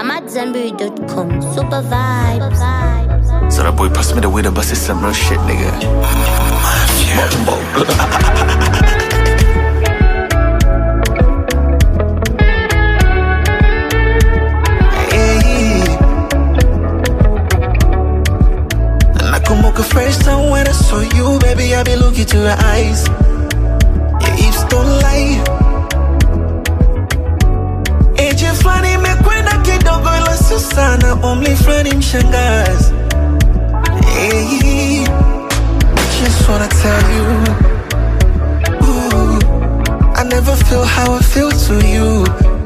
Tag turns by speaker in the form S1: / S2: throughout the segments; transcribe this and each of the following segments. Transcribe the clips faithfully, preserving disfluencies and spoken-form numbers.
S1: I'm at Zanberry dot com. Super vibes.
S2: So that boy passed me the weed and busted some real shit, nigga.
S3: Hey. Nakumbuka first time when I saw you, baby, I be looking to your eyes. Your hips don't lie. Eje flani mekwenda kidogo ila sio sana, only flani mshangazi. Hey, just wanna tell you, ooh, I never feel how I feel to you.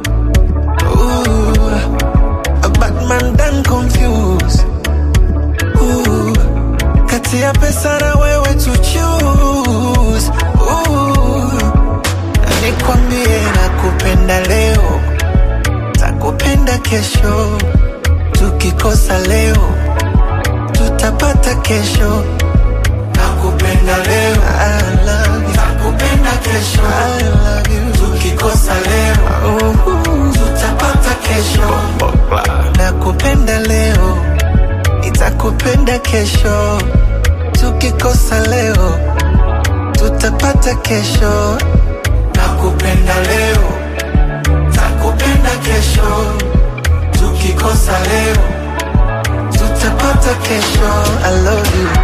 S3: Ooh, a bad man done confused. Ooh, kati ya pesa na wewe to choose. Ooh, nikwambie nakupenda leo, takupenda kesho, tukikosa leo tutapata kesho. Nakupenda leo, I love you. Nakupenda kesho, I love you. Tukikosa leo, uh-huh, tutapata kesho. Nakupenda leo, nitakupenda kesho. Tukikosa leo, tutapata kesho. Nakupenda leo, nakupenda kesho. Tukikosa leo, tutapata kesho. I love you.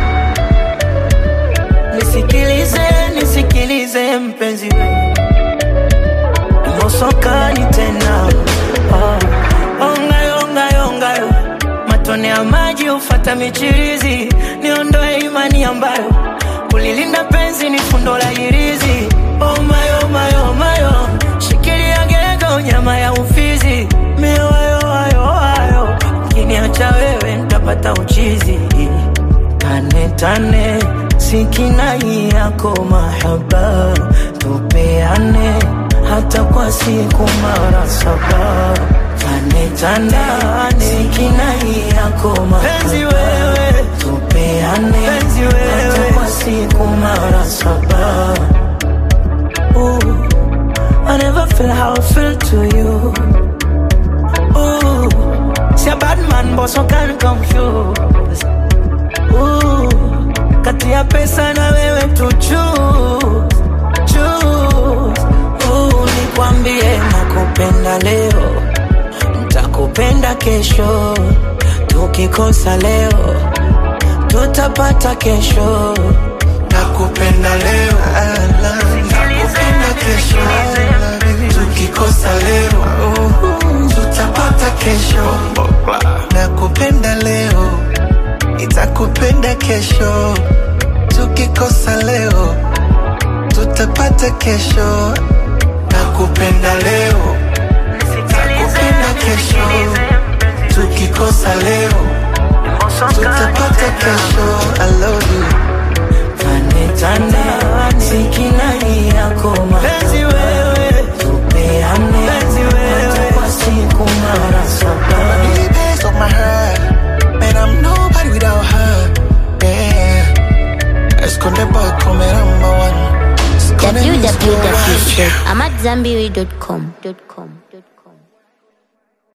S4: Nisikilize, nisikilize mpenzi wewe, mosokani tena. Oh, onga onga onga, matone ya maji ufata michirizi. Niondoe imani ambayo kulilinda penzi ni fundo la hirizi. Oh my oh my oh my oh, shikilia gego nyama ya ufizi. Miwayo ayo ayo, ukiniacha wewe nitapata uchizi. Tane tane, sikinai yako mahaba, tupeane hata kwa siku mara saba. Tane tane, sikinai yako mahaba, wewe tupeane hata kwa siku mara saba. Ooh, I never feel how I feel to you. Ooh, see a bad man but so can't confuse. Ooh, kati ya pesa na wewe to choose, choose. Ooh, nikwambie nakupenda leo, nitakupenda kesho. Tukikosa leo, tutapata kesho.
S3: Nakupenda leo, I love you. Nakupenda kesho, I love you. Tukikosa leo, uh-huh, tutapata kesho. Nakupenda leo, nitakupenda kesho. Tukikosa leo, tutapata kesho. Nakupenda leo, nakupenda kesho. Tukikosa leo, tutapata kesho. I love you.
S4: Tane tane, sikinai yako mapenzi wewe, tupeane hata kwa siku mara saba.
S3: Really based on my heart, man, I'm nobody without her. Yeah, Esconde boy come number one.
S1: w w w dot I'm at Zanberry dot com.